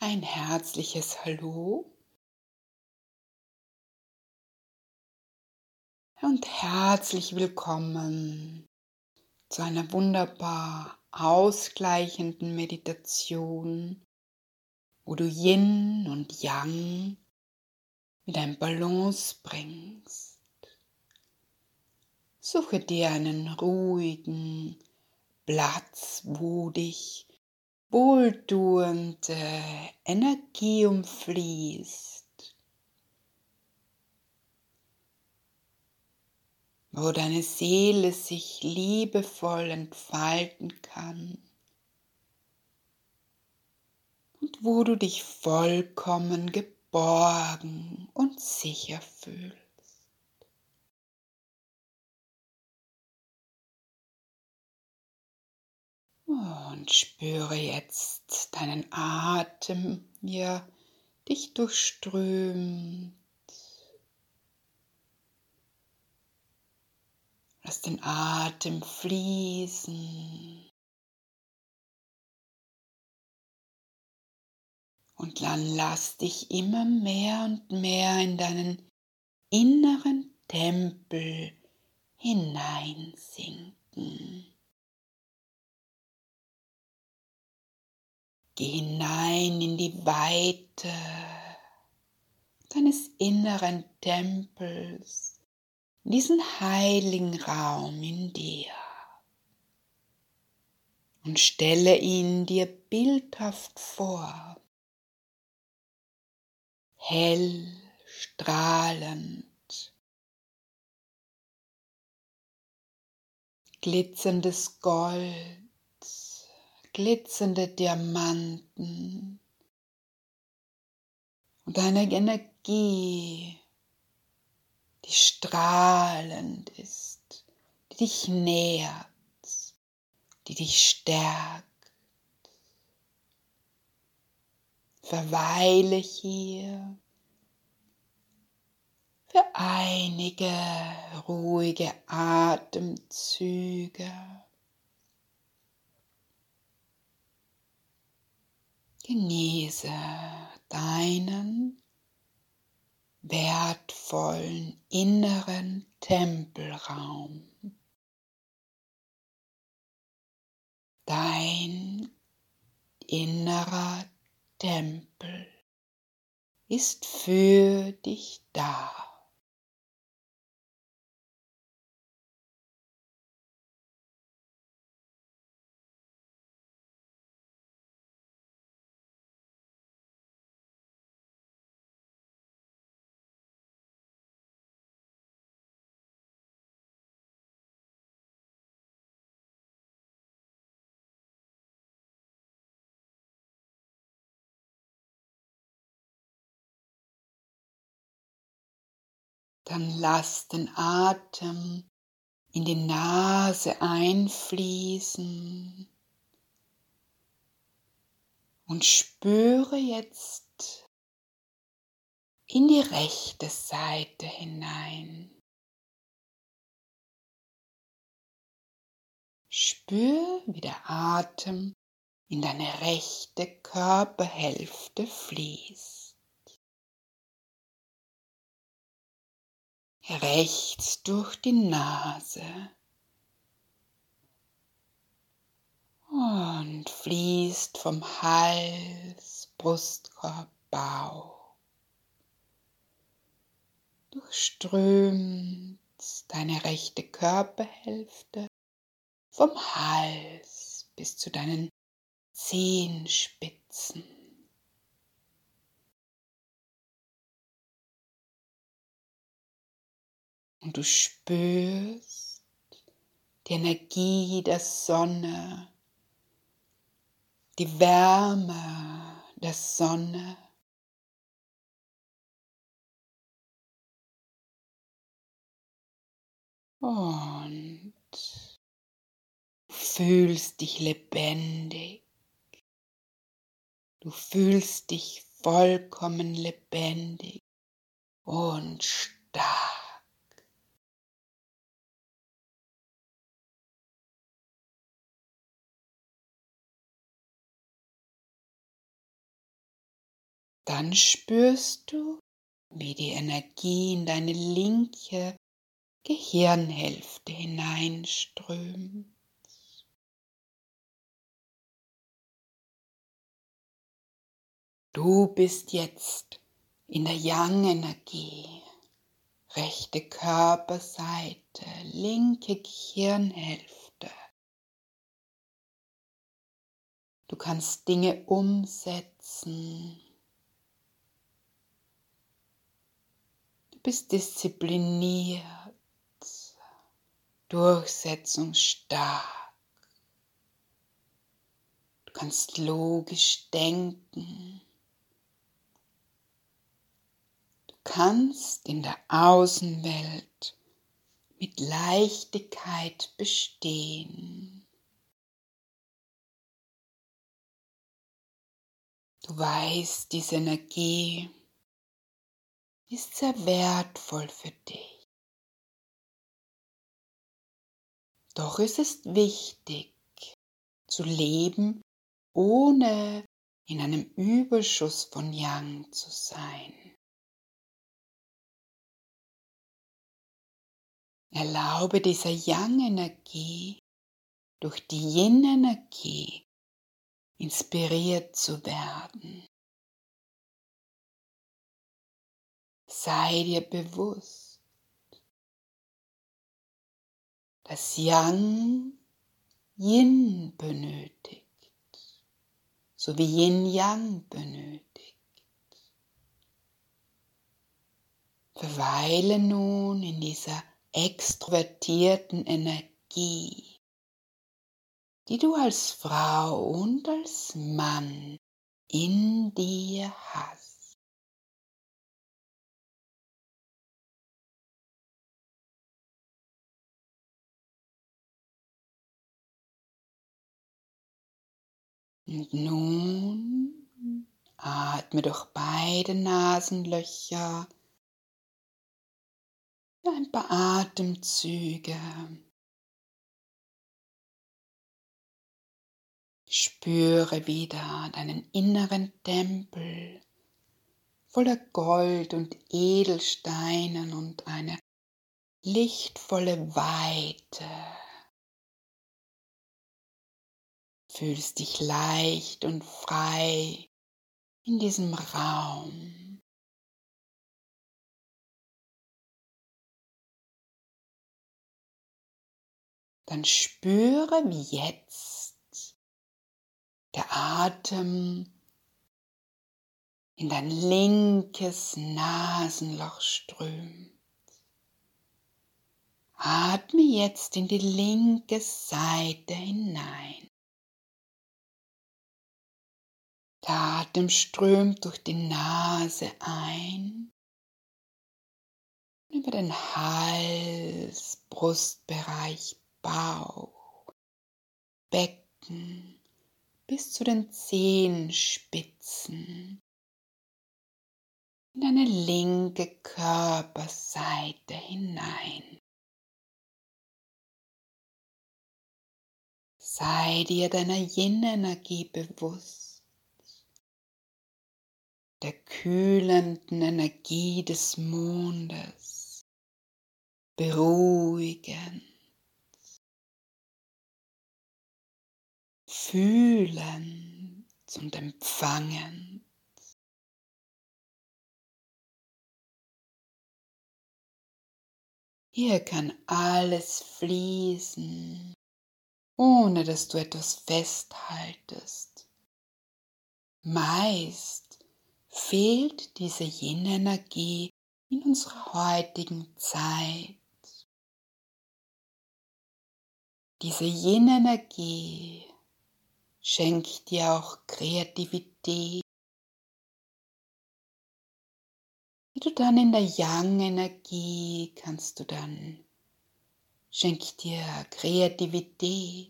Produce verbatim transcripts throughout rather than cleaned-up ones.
Ein herzliches Hallo und herzlich willkommen zu einer wunderbar ausgleichenden Meditation, wo du Yin und Yang mit einem Balance bringst. Suche dir einen ruhigen Platz, wo dich wohltuende Energie umfließt, wo deine Seele sich liebevoll entfalten kann und wo du dich vollkommen geborgen und sicher fühlst. Und spüre jetzt deinen Atem, wie er dich durchströmt. Lass den Atem fließen. Und dann lass dich immer mehr und mehr in deinen inneren Tempel hineinsinken. Geh hinein in die Weite deines inneren Tempels, in diesen heiligen Raum in dir. Und stelle ihn dir bildhaft vor, hell, strahlend, glitzerndes Gold, glitzernde Diamanten und eine Energie, die strahlend ist, die dich nährt, die dich stärkt. Verweile hier für einige ruhige Atemzüge. Genieße deinen wertvollen inneren Tempelraum. Dein innerer Tempel ist für dich da. Dann lass den Atem in die Nase einfließen und spüre jetzt in die rechte Seite hinein. Spür, wie der Atem in deine rechte Körperhälfte fließt. Rechts durch die Nase und fließt vom Hals, Brustkorb, Bauch. Durchströmt deine rechte Körperhälfte vom Hals bis zu deinen Zehenspitzen. Und du spürst die Energie der Sonne, die Wärme der Sonne. Und du fühlst dich lebendig. Du fühlst dich vollkommen lebendig und stark. Dann spürst du, wie die Energie in deine linke Gehirnhälfte hineinströmt. Du bist jetzt in der Yang-Energie, rechte Körperseite, linke Gehirnhälfte. Du kannst Dinge umsetzen. Du bist diszipliniert, durchsetzungsstark. Du kannst logisch denken. Du kannst in der Außenwelt mit Leichtigkeit bestehen. Du weißt, diese Energie ist sehr wertvoll für dich. Doch es ist wichtig, zu leben, ohne in einem Überschuss von Yang zu sein. Erlaube dieser Yang-Energie durch die Yin-Energie inspiriert zu werden. Sei dir bewusst, dass Yang Yin benötigt, so wie Yin Yang benötigt. Verweile nun in dieser extrovertierten Energie, die du als Frau und als Mann in dir hast. Und nun atme durch beide Nasenlöcher ein paar Atemzüge. Spüre wieder deinen inneren Tempel voller Gold und Edelsteinen und eine lichtvolle Weite. Fühlst dich leicht und frei in diesem Raum. Dann spüre, wie jetzt der Atem in dein linkes Nasenloch strömt. Atme jetzt in die linke Seite hinein. Der Atem strömt durch die Nase ein, über den Hals, Brustbereich, Bauch, Becken bis zu den Zehenspitzen in deine linke Körperseite hinein. Sei dir deiner Yin-Energie bewusst, der kühlenden Energie des Mondes, beruhigend, fühlend und empfangend. Hier kann alles fließen, ohne dass du etwas festhaltest. Meist fehlt diese Yin-Energie in unserer heutigen Zeit. Diese Yin-Energie schenkt dir auch Kreativität, die du dann in der Yang-Energie kannst du dann, schenkt dir Kreativität,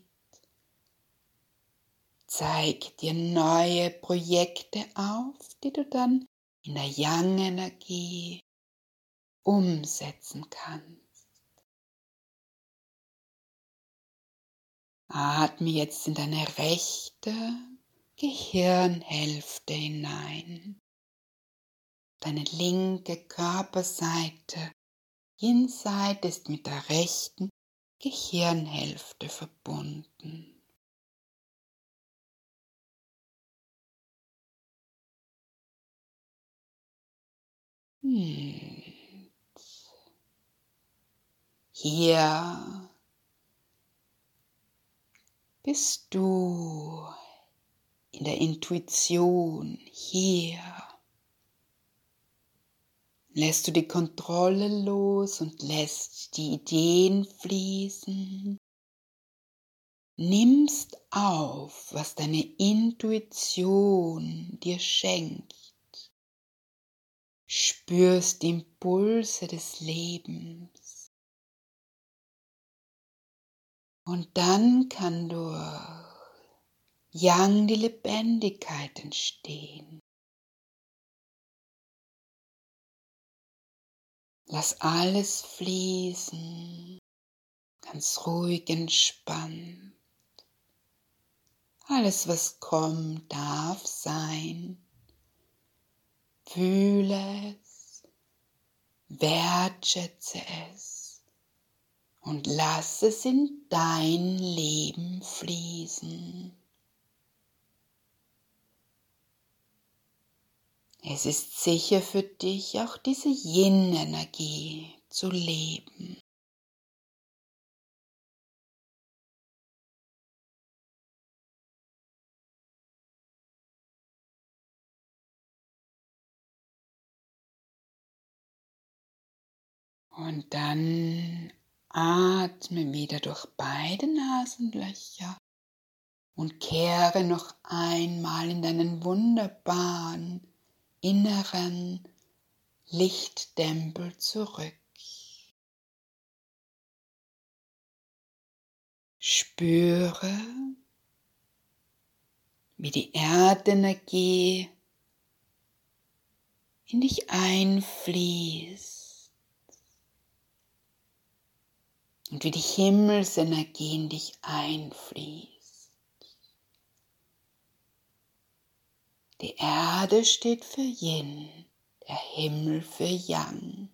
zeig dir neue Projekte auf, die du dann in der Yang-Energie umsetzen kannst. Atme jetzt in deine rechte Gehirnhälfte hinein. Deine linke Körperseite, Innenseite ist mit der rechten Gehirnhälfte verbunden. Hm. Hier bist du in der Intuition. Hier lässt du die Kontrolle los und lässt die Ideen fließen. Nimmst auf, was deine Intuition dir schenkt. Spürst die Impulse des Lebens. Und dann kann durch Yang die Lebendigkeit entstehen. Lass alles fließen, ganz ruhig entspannt. Alles, was kommt, darf sein. Fühle es, wertschätze es und lass es in dein Leben fließen. Es ist sicher für dich, auch diese Yin-Energie zu leben. Und dann atme wieder durch beide Nasenlöcher und kehre noch einmal in deinen wunderbaren inneren Lichttempel zurück. Spüre, wie die Erdenergie in dich einfließt und wie die Himmelsenergie in dich einfließt. Die Erde steht für Yin, der Himmel für Yang.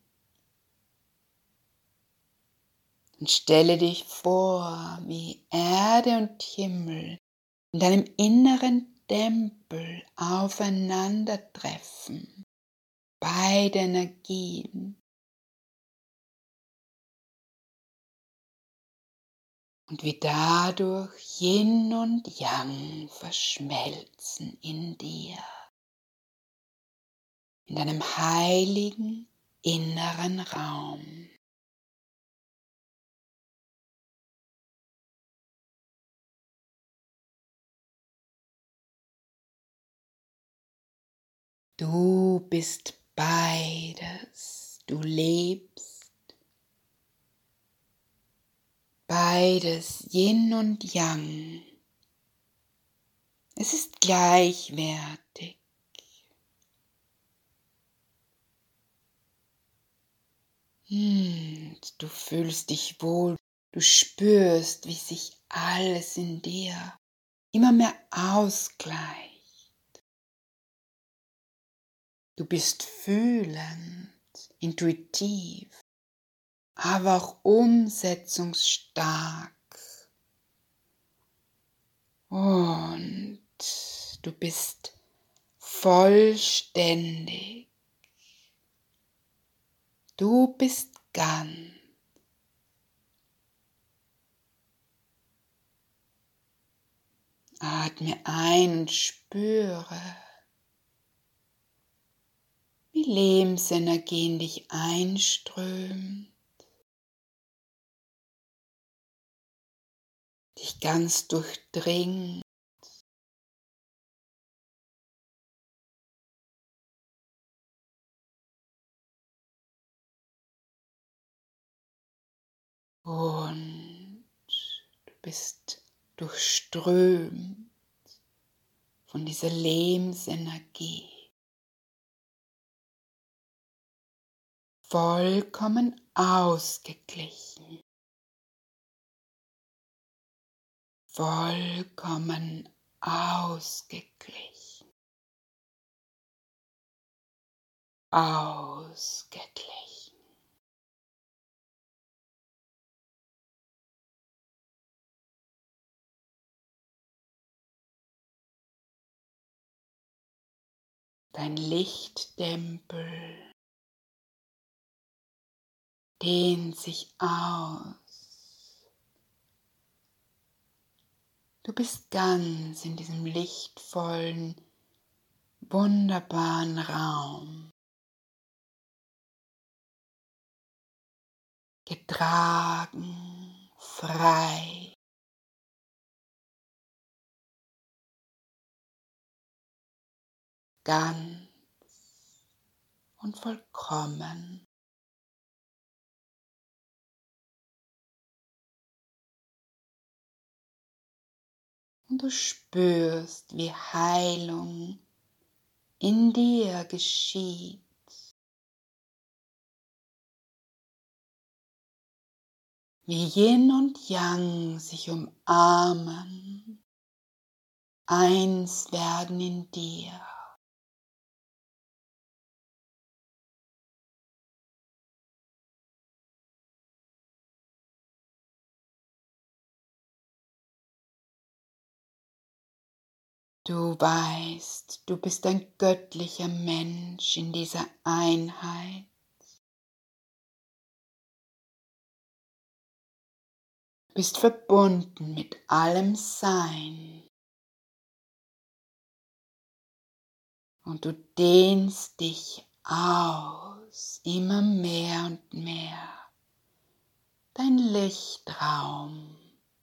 Und stelle dich vor, wie Erde und Himmel in deinem inneren Tempel aufeinandertreffen. Beide Energien. Und wie dadurch Yin und Yang verschmelzen in dir. In deinem heiligen inneren Raum. Du bist beides. Du lebst beides, Yin und Yang. Es ist gleichwertig. Hm, du fühlst dich wohl, du spürst, wie sich alles in dir immer mehr ausgleicht. Du bist fühlend, intuitiv, aber auch umsetzungsstark. Und du bist vollständig. Du bist ganz. Atme ein und spüre, wie Lebensenergie in dich einströmt, dich ganz durchdringt. Und du bist durchströmt von dieser Lebensenergie. Vollkommen ausgeglichen. Vollkommen ausgeglichen. ausgeglichen. Dein Lichttempel dehnt sich aus. Du bist ganz in diesem lichtvollen, wunderbaren Raum. Getragen, frei. Ganz und vollkommen. Und du spürst, wie Heilung in dir geschieht. Wie Yin und Yang sich umarmen, eins werden in dir. Du weißt, du bist ein göttlicher Mensch in dieser Einheit. Du bist verbunden mit allem Sein. Und du dehnst dich aus, immer mehr und mehr. Dein Lichtraum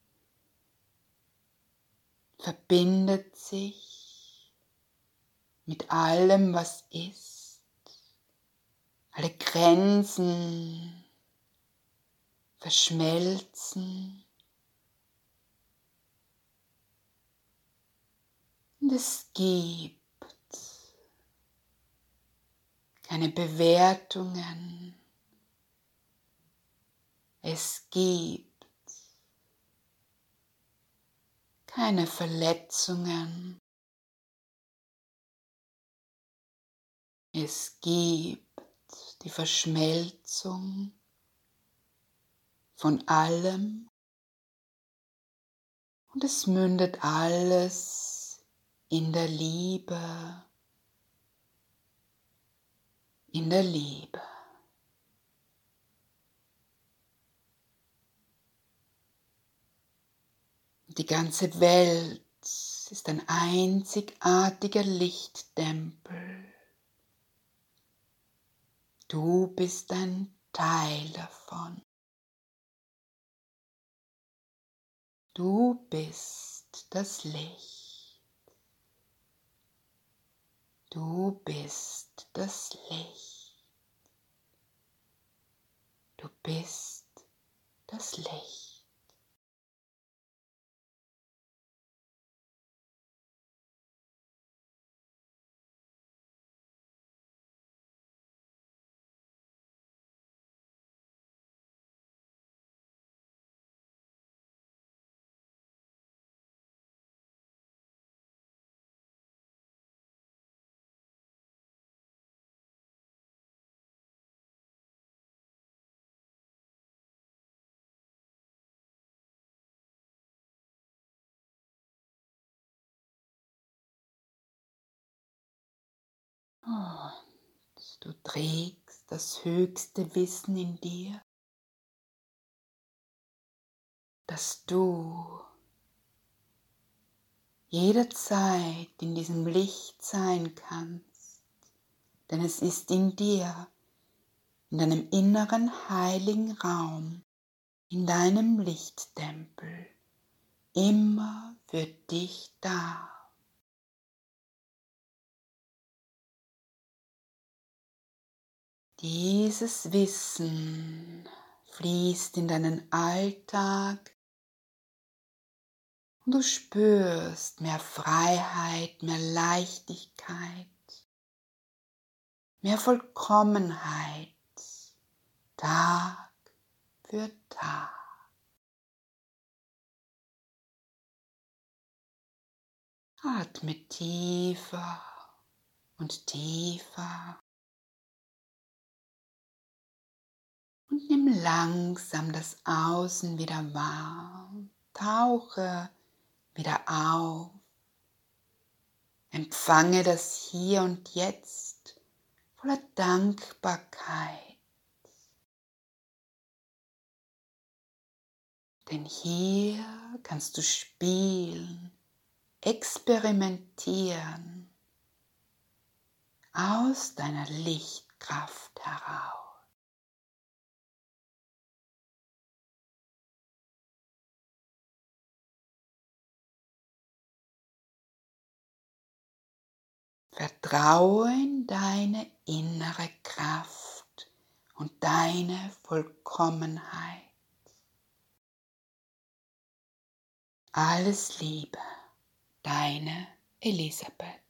verbindet sich mit allem, was ist. Alle Grenzen verschmelzen. Und es gibt keine Bewertungen. Es gibt keine Verletzungen. Es gibt die Verschmelzung von allem und es mündet alles in der Liebe, in der Liebe. Die ganze Welt ist ein einzigartiger Lichttempel. Du bist ein Teil davon. Du bist das Licht. Du bist das Licht. Du bist das Licht. Und du trägst das höchste Wissen in dir, dass du jederzeit in diesem Licht sein kannst, denn es ist in dir, in deinem inneren heiligen Raum, in deinem Lichttempel, immer für dich da. Dieses Wissen fließt in deinen Alltag und du spürst mehr Freiheit, mehr Leichtigkeit, mehr Vollkommenheit, Tag für Tag. Atme tiefer und tiefer und nimm langsam das Außen wieder wahr. Tauche wieder auf. Empfange das Hier und Jetzt voller Dankbarkeit. Denn hier kannst du spielen, experimentieren, aus deiner Lichtkraft heraus. Vertraue in deine innere Kraft und deine Vollkommenheit. Alles Liebe, deine Elisabeth.